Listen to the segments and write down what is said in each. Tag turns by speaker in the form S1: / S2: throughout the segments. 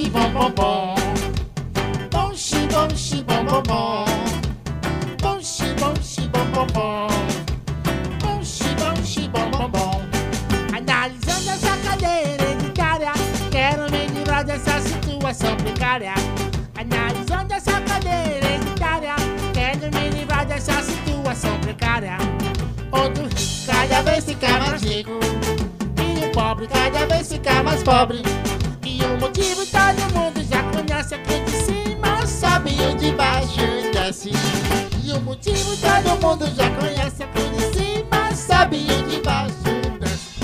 S1: bom, bom, bom. Bom, xi, bom, bom, bom. Bom, xi, bom, bom, bom. Bom, xi, bom, bom. Analisando essa cadeia hereditária, quero me livrar dessa situação precária. Analisando essa cadeia hereditária, quero me livrar dessa situação precária. Onde o rico cada vez fica mais rico e o pobre cada vez fica mais pobre. E o motivo todo mundo já conhece, aqui de cima sobe e o de baixo desce. E o motivo todo mundo já conhece, aqui de cima sobe e o de baixo desce.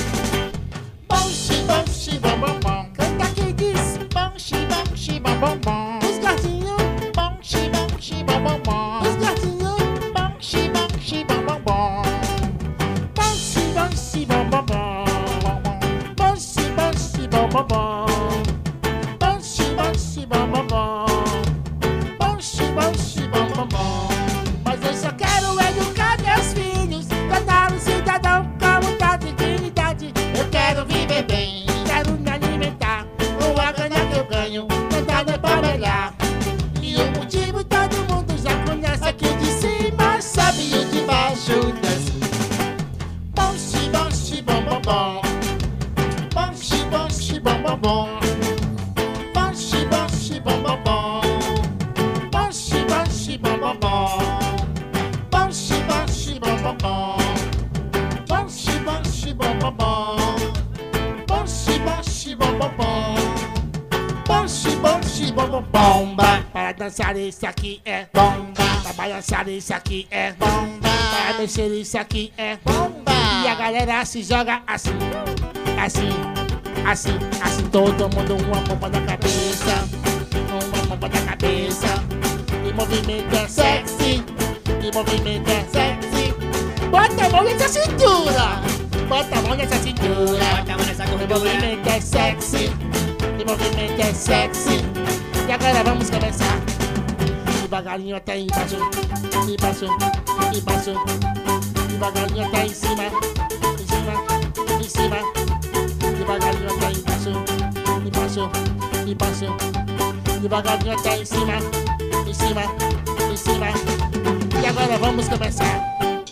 S1: Bom, xi, bom, bom, bom. Canta aqui diz bom, xi, bom, bom, bom. Os gatinhos, bom, xi, bom, bom, bom. Os gatinhos, bom, xi, bom, bom, bom. Bom, xi, bom, bom, bom. Bom, xi, bom, bom, bom. Bom, xi, bom, bom, bom. Bom, xi, bom, bom, bom. Mas eu só quero educar meus filhos, tornar um cidadão com muita dignidade. Eu quero viver bem, quero me alimentar com a grana que eu ganho, tentar não trabalhar. E o motivo todo mundo já conhece, aqui de cima sobe e o de baixo desce. Bom, xi, bom, bom, bom. Bom, xi, bom, bom, bom. Bom, xi, bom, bom, bom. Bom, xi, bom, bom, bom. Bom, xi, bom, bom, bom. Bom, xi, bom, bom, bom. Bom, xi, bom, bom, bom. Bom, xi, bom, bom, bomba. Para dançar isso aqui é bomba. Para balançar isso aqui é bomba. Para mexer isso aqui é bomba. E a galera se joga assim, assim, assim, assim. Todo mundo uma bomba na cabeça, uma bomba na cabeça. E movimento é sexy, e movimento é sexy. Bota a mão nessa cintura, bota a mão nessa cintura.
S2: Bota a mão nessa
S1: E
S2: corredora.
S1: movimento é sexy, e movimento é sexy. E agora vamos começar. Devagarinho até embaixo, embaixo, embaixo. Devagarinho até em cima, em cima, em cima. Devagarinho até embaixo, embaixo, embaixo. Devagarinho até em cima, em cima, em cima. E agora vamos começar.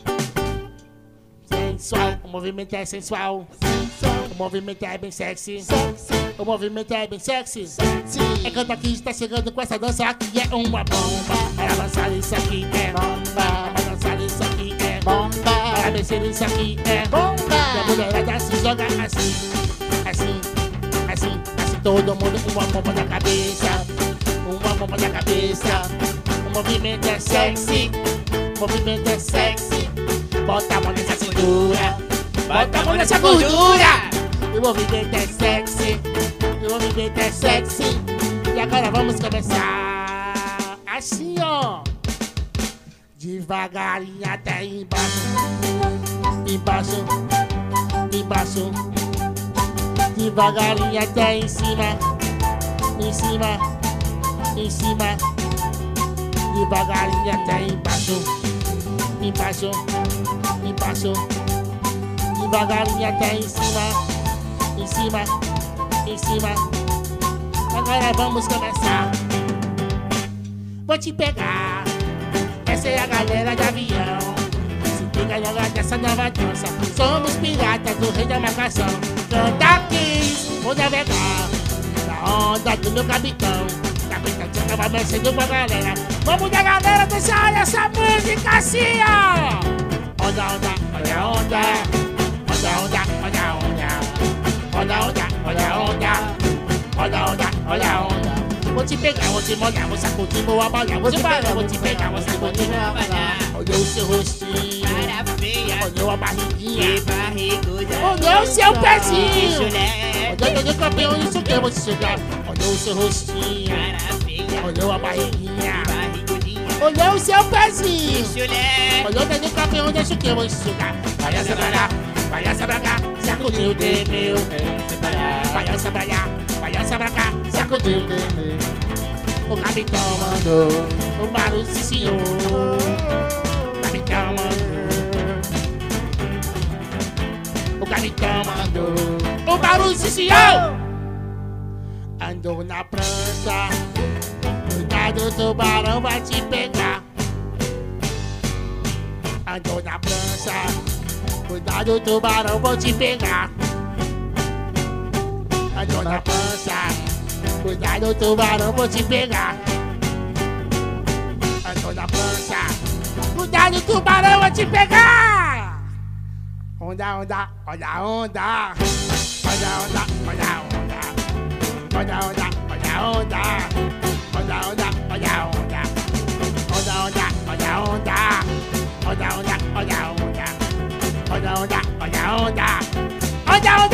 S1: Sensual, o movimento é sensual. O movimento é bem sexy. O movimento é bem sexy. É que aqui está chegando com essa dança aqui é uma bomba. Para dançar isso aqui é bomba. Para dançar isso aqui é bomba. Para mexer isso aqui é bomba. E a mulherada se joga assim, assim, assim, assim. Todo mundo com uma bomba na cabeça, uma bomba na cabeça. O movimento é sexy, o movimento é sexy. Bota a mão nessa cintura, bota a mão nessa gordura. O movimento é sexy, o movimento é sexy. E agora vamos começar assim, ó. Devagarinho até embaixo, embaixo, embaixo. Devagarinho até em cima, em cima, em cima. Devagarinho até embaixo, embaixo, embaixo. Devagarinho até em cima, em cima, em cima. Agora vamos começar. Vou te pegar, essa é a galera de avião. Se pega logo dessa nova dança. Somos piratas do rei da marcação. Canta Kiss, vou navegar na onda do meu capitão. Capitão Tchaca vai mexendo com a galera. Vamos da galera dançar essa música assim, ó. Onda, onda, olha a onda. Onda, onda, olha a onda. Onda, onda, olha a onda. Onda, onda, olha a onda. Vou te pegar, vou te molhar, vou sacudir, vou abalhar. Vou te parar, vou te pegar, vou sacudir, vou abalhar. Olhou o seu rostinho,
S2: Cara feia,
S1: olhou a barriguinha,
S2: que barriguda.
S1: olhou o seu pezinho.
S2: Chulé,
S1: Olhou o campeão, isso que eu vou te chegar. Olhou o seu rostinho,
S2: cara feia,
S1: olhou a barriguinha,
S2: barrigudinha.
S1: olhou o seu pezinho.
S2: Chulé,
S1: Olhou o campeão, deixa que eu vou te chegar. Vai essa pra lá, vai essa pra cá, sacudiu, tremeu. Vai essa pra lá, vai essa pra cá, sacudiu, tremeu. O capitão mandou, o barulho se senhor. O capitão mandou, o capitão mandou, o barulho se senhor. Andou na prancha, cuidado, o tubarão vai te pegar. Andou na prancha, cuidado, o tubarão vai te pegar. Andou na prancha, cuidado, o tubarão vai te pegar. Andou na prancha, cuidado, o tubarão vai te pegar. Onda, onda, olha a onda. Olha a onda, olha a onda. Olha a onda, olha a onda. Olha a onda, olha a onda. Olha a onda, olha a onda. Olha a onda, olha a onda. Olha a onda, olha a onda. Olha a onda.